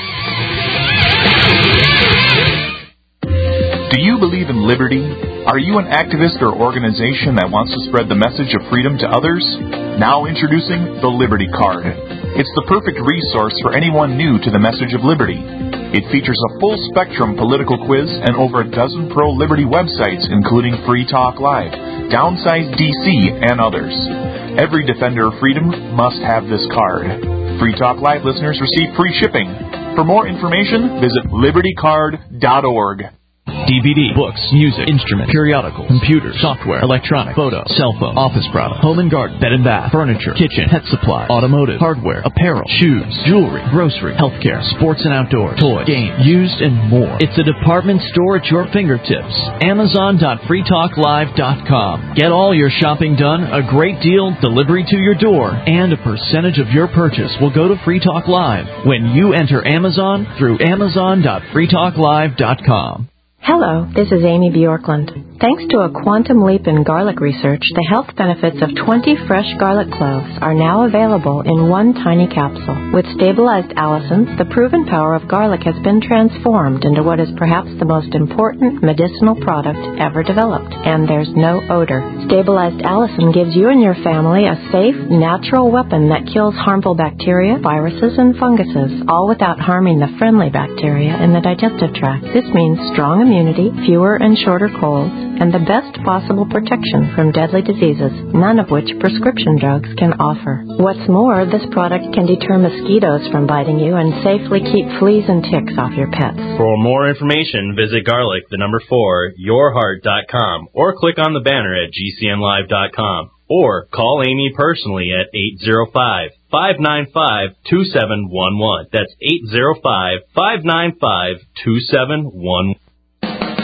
Do you believe in liberty? Are you an activist or organization that wants to spread the message of freedom to others? Now introducing the Liberty Card. It's the perfect resource for anyone new to the message of liberty. It features a full spectrum political quiz and over a dozen pro-liberty websites, including Free Talk Live, Downsize D C, and others. Every defender of freedom must have this card. Free Talk Live listeners receive free shipping. For more information, visit liberty card dot org. D V D, books, music, instruments, periodicals, computers, software, electronic, photo, cell phone, office products, home and garden, bed and bath, furniture, kitchen, pet supply, automotive, hardware, apparel, shoes, jewelry, grocery, healthcare, sports and outdoors, toys, games, used, and more. It's a department store at your fingertips. Amazon dot free talk live dot com. Get all your shopping done, a great deal, delivery to your door, and a percentage of your purchase will go to Free Talk Live when you enter Amazon through Amazon dot free talk live dot com. Hello, this is Amy Bjorklund. Thanks to a quantum leap in garlic research, the health benefits of twenty fresh garlic cloves are now available in one tiny capsule. With stabilized allicin, the proven power of garlic has been transformed into what is perhaps the most important medicinal product ever developed, and there's no odor. Stabilized allicin gives you and your family a safe, natural weapon that kills harmful bacteria, viruses, and funguses, all without harming the friendly bacteria in the digestive tract. This means strong immunity, fewer and shorter colds, and the best possible protection from deadly diseases, none of which prescription drugs can offer. What's more, this product can deter mosquitoes from biting you and safely keep fleas and ticks off your pets. For more information, visit garlic, the number four, your heart dot com, or click on the banner at G C N live dot com, or call Amy personally at eight zero five, five nine five, two seven one one. That's eight zero five, five nine five, two seven one one.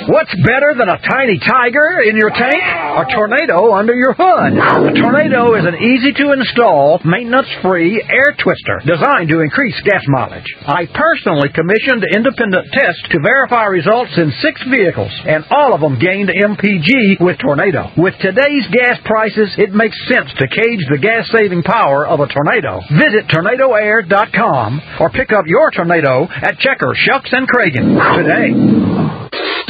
What's better than a tiny tiger in your tank? A Tornado under your hood. A Tornado is an easy-to-install, maintenance-free air twister designed to increase gas mileage. I personally commissioned independent tests to verify results in six vehicles, and all of them gained M P G with Tornado. With today's gas prices, it makes sense to gauge the gas-saving power of a Tornado. Visit tornado air dot com or pick up your Tornado at Checker, Shucks, and Cragen today.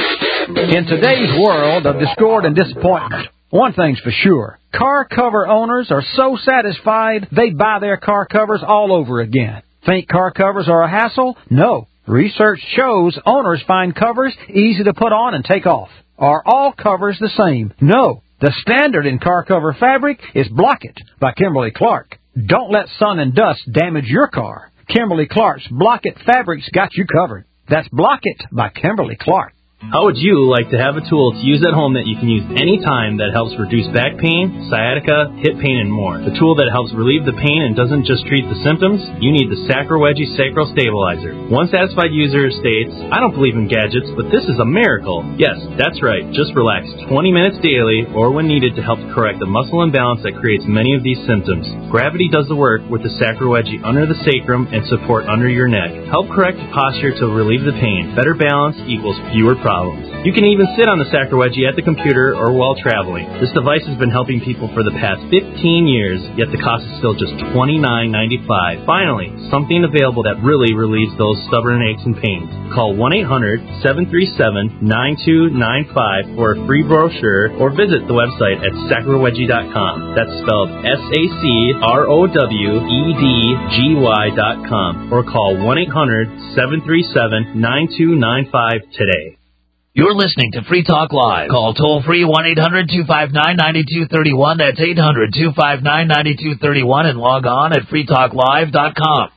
In today's world of discord and disappointment, one thing's for sure. Car cover owners are so satisfied they buy their car covers all over again. Think car covers are a hassle? No. Research shows owners find covers easy to put on and take off. Are all covers the same? No. The standard in car cover fabric is Block-It by Kimberly-Clark. Don't let sun and dust damage your car. Kimberly-Clark's Block-It fabrics got you covered. That's Block-It by Kimberly-Clark. How would you like to have a tool to use at home that you can use anytime that helps reduce back pain, sciatica, hip pain, and more? A tool that helps relieve the pain and doesn't just treat the symptoms? You need the Sacrawedgie Sacral Stabilizer. One satisfied user states, I don't believe in gadgets, but this is a miracle. Yes, that's right. Just relax twenty minutes daily or when needed to help correct the muscle imbalance that creates many of these symptoms. Gravity does the work with the Sacrawedgie under the sacrum and support under your neck. Help correct posture to relieve the pain. Better balance equals fewer problems. You can even sit on the Sacrawedgie at the computer or while traveling. This device has been helping people for the past fifteen years, yet the cost is still just twenty-nine ninety-five. Finally, something available that really relieves those stubborn aches and pains. Call one eight hundred seven three seven nine two nine five for a free brochure or visit the website at sacrawedgie dot com. That's spelled S A C R O W E D G Y dot com or call one eight hundred seven three seven nine two nine five today. You're listening to Free Talk Live. Call toll-free one eight hundred two five nine nine two three one. That's eight hundred two five nine nine two three one and log on at free talk live dot com.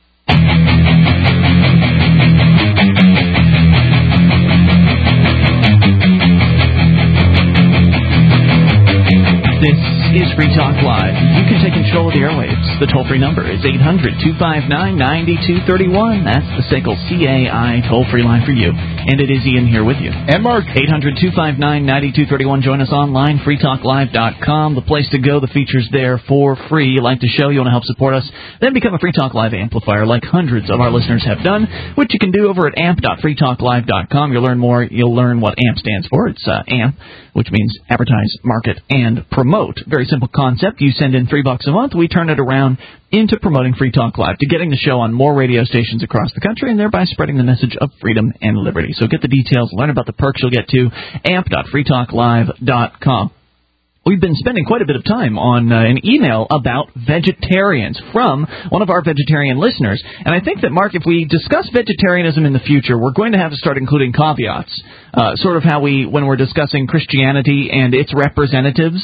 This is Free Talk Live. You can take control of the airwaves. The toll-free number is eight hundred two five nine nine two three one. That's the S A C L C A I toll-free line for you. And it is Ian here with you. And Mark. eight hundred two five nine nine two three one. Join us online, free talk live dot com. The place to go. The features there for free. You like the show, you want to help support us, then become a Free Talk Live amplifier like hundreds of our listeners have done, which you can do over at amp dot free talk live dot com. You'll learn more. You'll learn what AMP stands for. It's uh, AMP, which means advertise, market, and promote. Very simple concept. You send in three bucks a month. We turn it around into promoting Free Talk Live, to getting the show on more radio stations across the country, and thereby spreading the message of freedom and liberty. So get the details, learn about the perks you'll get to amp dot free talk live dot com. We've been spending quite a bit of time on uh, an email about vegetarians from one of our vegetarian listeners. And I think that, Mark, if we discuss vegetarianism in the future, we're going to have to start including caveats, uh, sort of how we, when we're discussing Christianity and its representatives,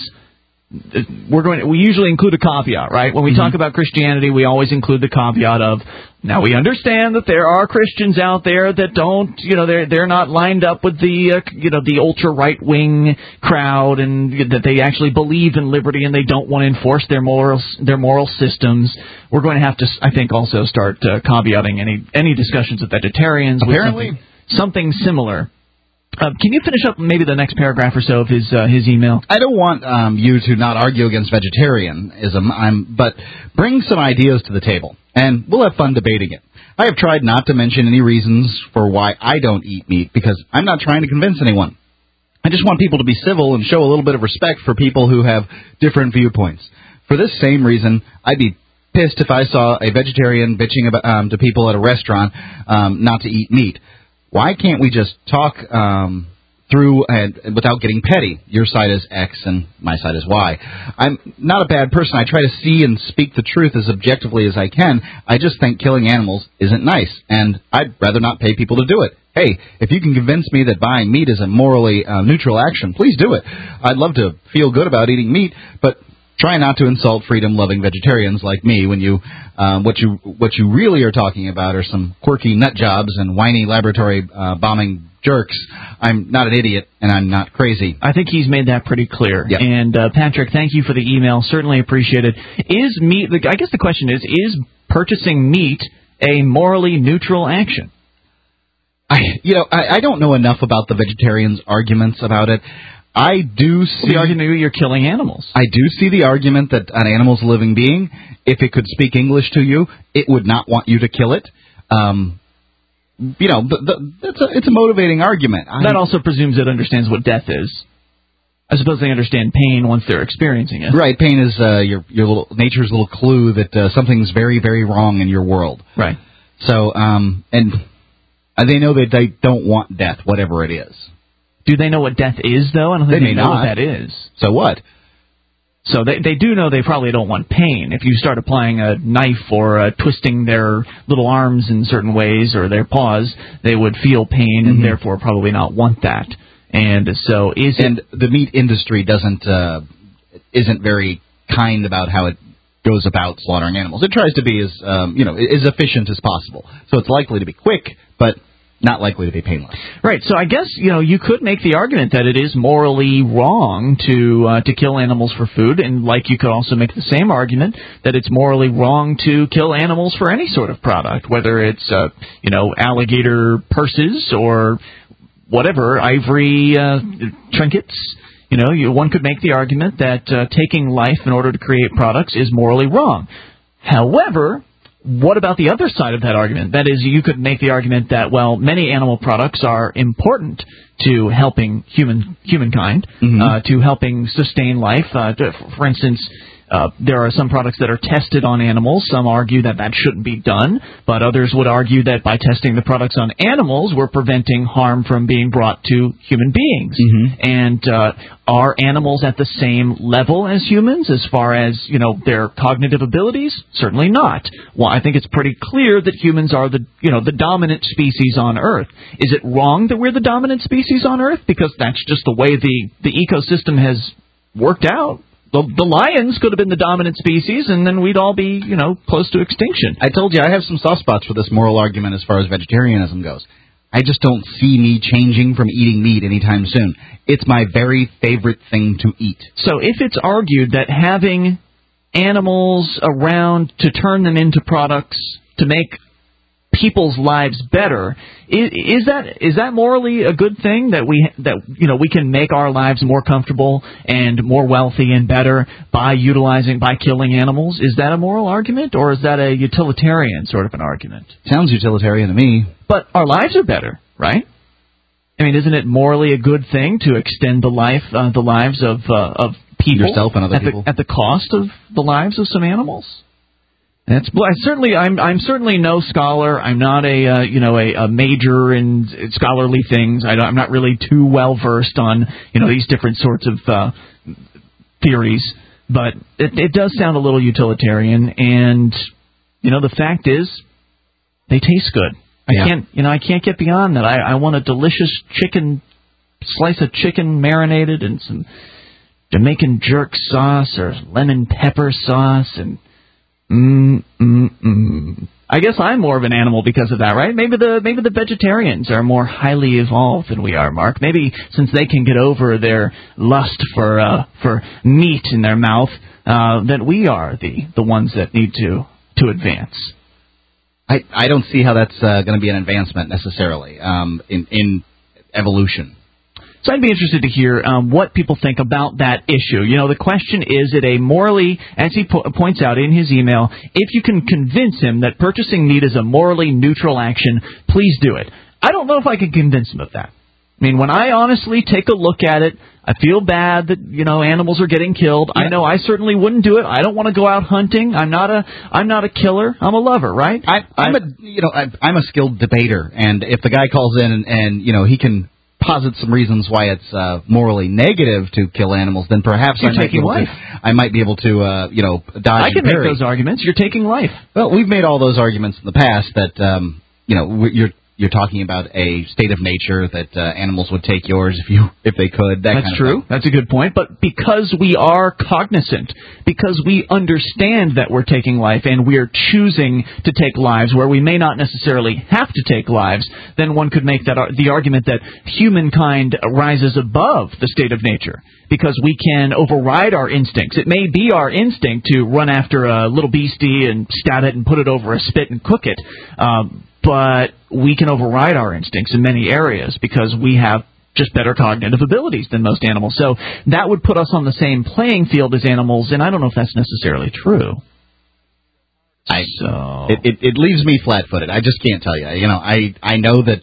we're going to, we usually include a caveat, right? When we mm-hmm. talk about Christianity, we always include the caveat of, now we understand that there are Christians out there that don't, you know, they're they're not lined up with the, uh, you know, the ultra right wing crowd, and that they actually believe in liberty and they don't want to enforce their morals, their moral systems. We're going to have to, I think, also start uh, caveating any any discussions of vegetarians. Apparently, with something, something similar. Uh, can you finish up maybe the next paragraph or so of his uh, his email? I don't want um, you to not argue against vegetarianism, I'm, but bring some ideas to the table, and we'll have fun debating it. I have tried not to mention any reasons for why I don't eat meat, because I'm not trying to convince anyone. I just want people to be civil and show a little bit of respect for people who have different viewpoints. For this same reason, I'd be pissed if I saw a vegetarian bitching about, um, to people at a restaurant um, not to eat meat. Why can't we just talk um, through and without getting petty? Your side is X and my side is Y. I'm not a bad person. I try to see and speak the truth as objectively as I can. I just think killing animals isn't nice, and I'd rather not pay people to do it. Hey, if you can convince me that buying meat is a morally uh, neutral action, please do it. I'd love to feel good about eating meat, but try not to insult freedom-loving vegetarians like me when you, um, what you what you really are talking about are some quirky nut jobs and whiny laboratory uh, bombing jerks. I'm not an idiot, and I'm not crazy. I think he's made that pretty clear. Yep. And, uh, Patrick, thank you for the email. Certainly appreciate it. Is meat, I guess the question is, is purchasing meat a morally neutral action? I, you know, I, I don't know enough about the vegetarians' arguments about it. I do see the argument you're killing animals. I do see the argument that an animal's a living being. If it could speak English to you, it would not want you to kill it. Um, you know, the, the, it's a it's a motivating argument. I, that also presumes it understands what death is. I suppose they understand pain once they're experiencing it. Right, pain is uh, your your little nature's little clue that uh, something's very, very wrong in your world. Right. So, um, and they know that they don't want death, whatever it is. Do they know what death is, though? I don't think they, they, may know not. what that is. So what? So they they do know they probably don't want pain. If you start applying a knife or uh, twisting their little arms in certain ways or their paws, they would feel pain and mm-hmm. therefore probably not want that. And so is and it... the meat industry doesn't uh, isn't very kind about how it goes about slaughtering animals. It tries to be as um, you know as efficient as possible. So it's likely to be quick, but not likely to be painless. Right. So I guess you know you could make the argument that it is morally wrong to uh, to kill animals for food, and like you could also make the same argument that it's morally wrong to kill animals for any sort of product, whether it's uh, you know alligator purses or whatever, ivory uh, trinkets. You know, you, one could make the argument that uh, taking life in order to create products is morally wrong. However, what about the other side of that argument? That is, you could make the argument that, well, many animal products are important to helping human humankind, mm-hmm. uh, to helping sustain life. Uh, to, for instance, Uh, there are some products that are tested on animals. Some argue that that shouldn't be done, but others would argue that by testing the products on animals, we're preventing harm from being brought to human beings. Mm-hmm. And uh, are animals at the same level as humans as far as, you know, their cognitive abilities? Certainly not. Well, I think it's pretty clear that humans are the, you know, the dominant species on Earth. Is it wrong that we're the dominant species on Earth? Because that's just the way the, the ecosystem has worked out. The, the lions could have been the dominant species, and then we'd all be, you know, close to extinction. I told you I have some soft spots for this moral argument as far as vegetarianism goes. I just don't see me changing from eating meat anytime soon. It's my very favorite thing to eat. So if it's argued that having animals around to turn them into products to make people's lives better, is, is that is that morally a good thing that we that you know we can make our lives more comfortable and more wealthy and better by utilizing by killing animals? Is that a moral argument, or is that a utilitarian sort of an argument? Sounds utilitarian to me. But our lives are better, right? I mean, isn't it morally a good thing to extend the life uh, the lives of uh, of people, yourself and other at people the, at the cost of the lives of some animals? That's well, I certainly I'm I'm certainly no scholar. I'm not a uh, you know a, a major in scholarly things. I don't, I'm not really too well versed on you know these different sorts of uh, theories. But it, it does sound a little utilitarian, and you know the fact is they taste good. I yeah. can't you know I can't get beyond that. I, I want a delicious chicken slice of chicken marinated in some Jamaican jerk sauce or lemon pepper sauce and. Mm, mm, mm. I guess I'm more of an animal because of that, right? Maybe the maybe the vegetarians are more highly evolved than we are, Mark. Maybe since they can get over their lust for uh, for meat in their mouth, uh, that we are the, the ones that need to to advance. I I don't see how that's uh, going to be an advancement necessarily um, in in evolution. So I'd be interested to hear um, what people think about that issue. You know, the question is, it a morally, as he po- points out in his email, if you can convince him that purchasing meat is a morally neutral action, please do it. I don't know if I can convince him of that. I mean, when I honestly take a look at it, I feel bad that, you know, animals are getting killed. Yeah. I know I certainly wouldn't do it. I don't want to go out hunting. I'm not a I'm not a killer. I'm a lover, right? I, I'm I, a you know I, I'm a skilled debater, and if the guy calls in and, and you know he can posit some reasons why it's uh, morally negative to kill animals, then perhaps You're I might, taking be able life. To, I might be able to, uh, you know, dodge I can and make parry. those arguments. You're taking life. Well, we've made all those arguments in the past that, um, you know, you're you're talking about a state of nature that uh, animals would take yours if you if they could. That That's kind of true. Thing. That's a good point. But because we are cognizant, because we understand that we're taking life and we're choosing to take lives where we may not necessarily have to take lives, then one could make that ar- the argument that humankind rises above the state of nature because we can override our instincts. It may be our instinct to run after a little beastie and stab it and put it over a spit and cook it. Um, but we can override our instincts in many areas because we have just better cognitive abilities than most animals. So that would put us on the same playing field as animals, and I don't know if that's necessarily true. I, so it, it it leaves me flat-footed. I just can't tell you. You know, I I know that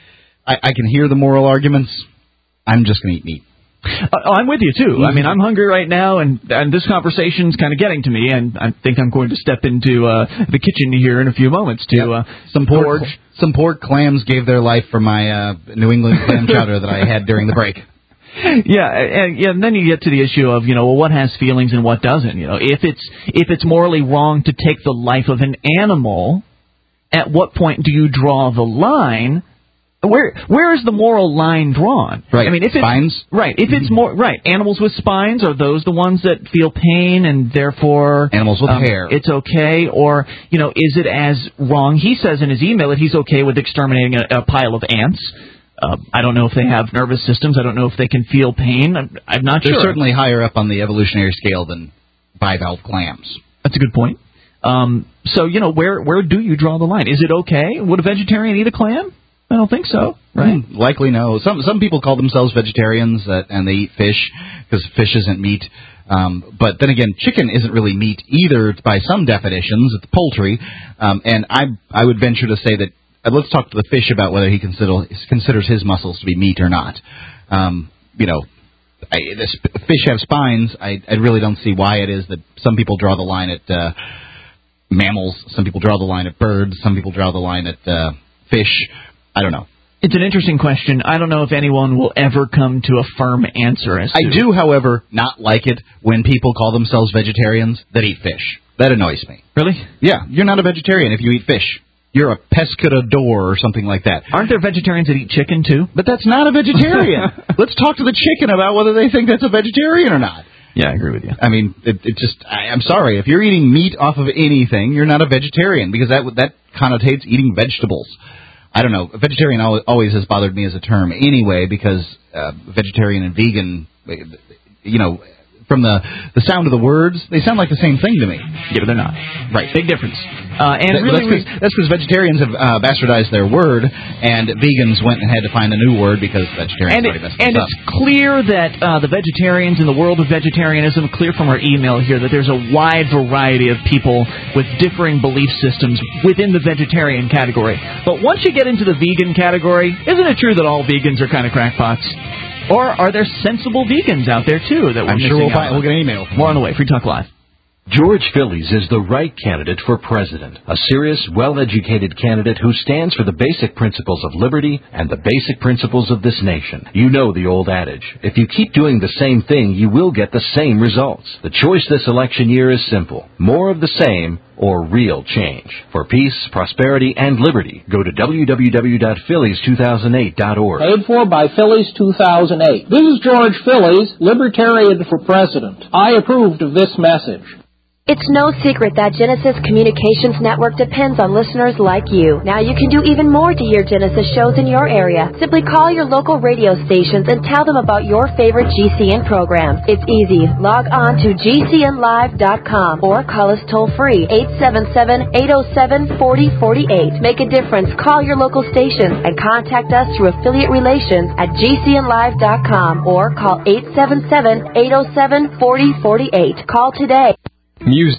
I, I can hear the moral arguments. I'm just going to eat meat. Uh, I'm with you, too. I mean, I'm hungry right now, and, and this conversation's kind of getting to me, and I think I'm going to step into uh, the kitchen here in a few moments to yep. uh, some pork. gorge. Some pork clams gave their life for my uh, New England clam chowder that I had during the break. Yeah, and, yeah, and then you get to the issue of, you know, well, what has feelings and what doesn't. You know, if it's if it's morally wrong to take the life of an animal, at what point do you draw the line? Where where is the moral line drawn? Right. I mean, if it's, spines. Right. If it's more right, animals with spines, are those the ones that feel pain and therefore animals with um, hair? It's okay, or you know, is it as wrong? He says in his email that he's okay with exterminating a, a pile of ants. Uh, I don't know if they have nervous systems. I don't know if they can feel pain. I'm, I'm not They're sure. They're certainly higher up on the evolutionary scale than bivalve clams. That's a good point. Um, so you know, where where do you draw the line? Is it okay? Would a vegetarian eat a clam? I don't think so, right? Mm, likely no. Some some people call themselves vegetarians uh, and they eat fish because fish isn't meat. Um, but then again, chicken isn't really meat either by some definitions. It's poultry. Um, and I I would venture to say that uh, let's talk to the fish about whether he consider, considers his muscles to be meat or not. Um, you know, I, this, fish have spines. I, I really don't see why it is that some people draw the line at uh, mammals. Some people draw the line at birds. Some people draw the line at uh, fish. I don't know. It's an interesting question. I don't know if anyone will ever come to a firm answer as to... I do, however, not like it when people call themselves vegetarians that eat fish. That annoys me. Really? Yeah, you're not a vegetarian if you eat fish. You're a pescador or something like that. Aren't there vegetarians that eat chicken, too? But that's not a vegetarian. Let's talk to the chicken about whether they think that's a vegetarian or not. Yeah, I agree with you. I mean, it, it just, I, I'm sorry. If you're eating meat off of anything, you're not a vegetarian because that that connotates eating vegetables. I don't know. Vegetarian always has bothered me as a term anyway because uh, vegetarian and vegan, you know, from the the sound of the words, they sound like the same thing to me. Yeah, but they're not. Right. Big difference. Uh, and that, really, that's because vegetarians have uh, bastardized their word, and vegans went and had to find a new word because vegetarians and already messed it, And up. it's clear that uh, the vegetarians in the world of vegetarianism, clear from our email here, that there's a wide variety of people with differing belief systems within the vegetarian category. But once you get into the vegan category, isn't it true that all vegans are kind of crackpots? Or are there sensible vegans out there, too, that we're I'm sure missing we'll, out find, we'll get an email. More on the way. Free Talk Live. George Phillies is the right candidate for president. A serious, well-educated candidate who stands for the basic principles of liberty and the basic principles of this nation. You know the old adage, if you keep doing the same thing, you will get the same results. The choice this election year is simple. More of the same or real change. For peace, prosperity, and liberty, go to w w w dot phillies two thousand eight dot org. Paid for by Phillies two thousand eight. This is George Phillies, Libertarian for President. I approved of this message. It's no secret that Genesis Communications Network depends on listeners like you. Now you can do even more to hear Genesis shows in your area. Simply call your local radio stations and tell them about your favorite G C N programs. It's easy. Log on to G C N live dot com or call us toll-free, eight seven seven, eight oh seven, four oh four eight. Make a difference. Call your local stations and contact us through affiliate relations at G C N live dot com or call eight seven seven, eight oh seven, four oh four eight. Call today. Music.